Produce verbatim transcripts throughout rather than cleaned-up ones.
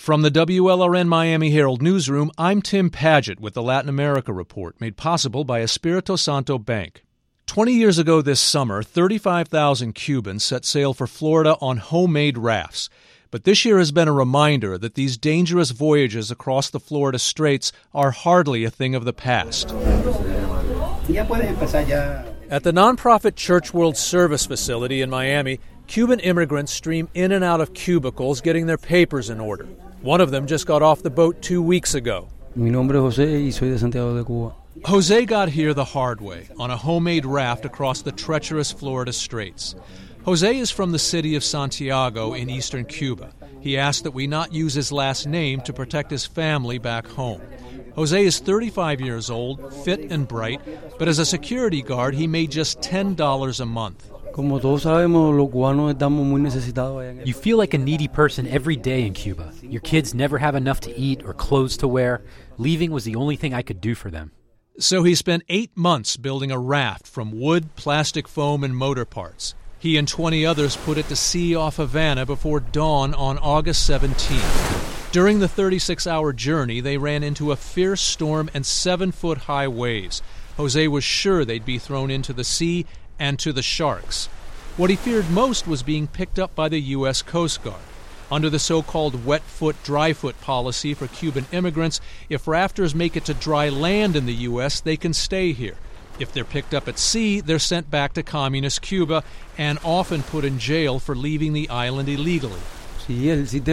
From the W L R N Miami Herald newsroom, I'm Tim Padgett with the Latin America Report, made possible by Espirito Santo Bank. Twenty years ago this summer, thirty-five thousand Cubans set sail for Florida on homemade rafts. But this year has been a reminder that these dangerous voyages across the Florida Straits are hardly a thing of the past. At the nonprofit Church World Service facility in Miami, Cuban immigrants stream in and out of cubicles getting their papers in order. One of them just got off the boat two weeks ago. Mi nombre es José y soy de Santiago de Cuba. Jose got here the hard way, on a homemade raft across the treacherous Florida Straits. Jose is from the city of Santiago in eastern Cuba. He asked that we not use his last name to protect his family back home. Jose is thirty-five years old, fit and bright, but as a security guard, he made just ten dollars a month. Como todos sabemos, los cubanos estamos muy necesitados. You feel like a needy person every day in Cuba. Your kids never have enough to eat or clothes to wear. Leaving was the only thing I could do for them. So he spent eight months building a raft from wood, plastic foam, and motor parts. He and twenty others put it to sea off Havana before dawn on August seventeenth. During the thirty-six hour journey, they ran into a fierce storm and seven-foot-high waves. Jose was sure they'd be thrown into the sea and to the sharks. What he feared most was being picked up by the U S Coast Guard. Under the so-called wet foot, dry foot policy for Cuban immigrants, if rafters make it to dry land in the U S, they can stay here. If they're picked up at sea, they're sent back to communist Cuba and often put in jail for leaving the island illegally. Facing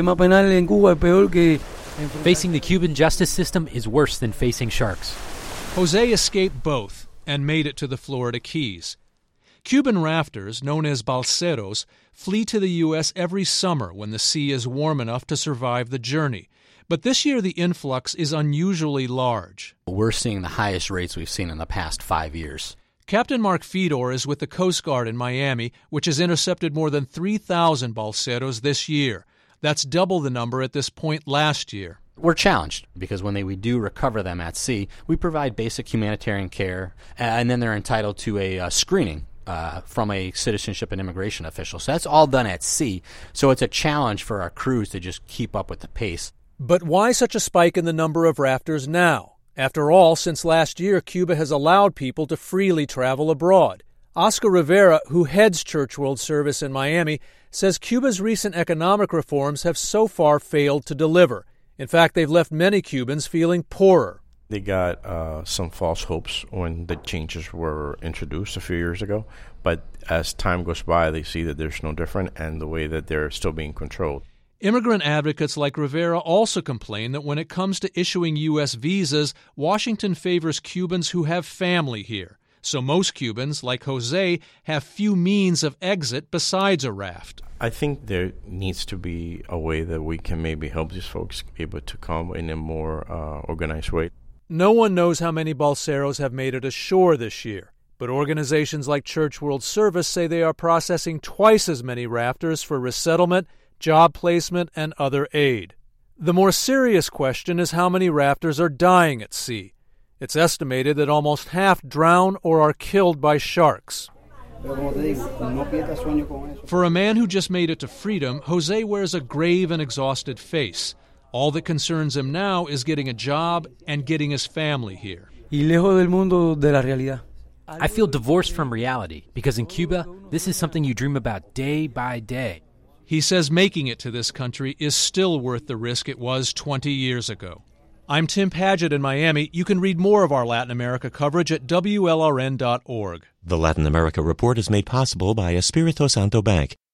the Cuban justice system is worse than facing sharks. Jose escaped both and made it to the Florida Keys. Cuban rafters, known as balseros, flee to the U S every summer when the sea is warm enough to survive the journey. But this year the influx is unusually large. We're seeing the highest rates we've seen in the past five years. Captain Mark Fedor is with the Coast Guard in Miami, which has intercepted more than three thousand balseros this year. That's double the number at this point last year. We're challenged because when they, we do recover them at sea, we provide basic humanitarian care, and then they're entitled to a uh, screening uh, from a citizenship and immigration official. So that's all done at sea. So it's a challenge for our crews to just keep up with the pace. But why such a spike in the number of rafters now? After all, since last year, Cuba has allowed people to freely travel abroad. Oscar Rivera, who heads Church World Service in Miami, says Cuba's recent economic reforms have so far failed to deliver. In fact, they've left many Cubans feeling poorer. They got uh, some false hopes when the changes were introduced a few years ago. But as time goes by, they see that there's no different and the way that they're still being controlled. Immigrant advocates like Rivera also complain that when it comes to issuing U S visas, Washington favors Cubans who have family here. So most Cubans, like Jose, have few means of exit besides a raft. I think there needs to be a way that we can maybe help these folks be able to come in a more uh, organized way. No one knows how many balseros have made it ashore this year, but organizations like Church World Service say they are processing twice as many rafters for resettlement, job placement, and other aid. The more serious question is how many rafters are dying at sea. It's estimated that almost half drown or are killed by sharks. For a man who just made it to freedom, Jose wears a grave and exhausted face. All that concerns him now is getting a job and getting his family here. I feel divorced from reality because in Cuba, this is something you dream about day by day. He says making it to this country is still worth the risk it was twenty years ago. I'm Tim Padgett in Miami. You can read more of our Latin America coverage at W L R N dot org. The Latin America Report is made possible by Espirito Santo Bank.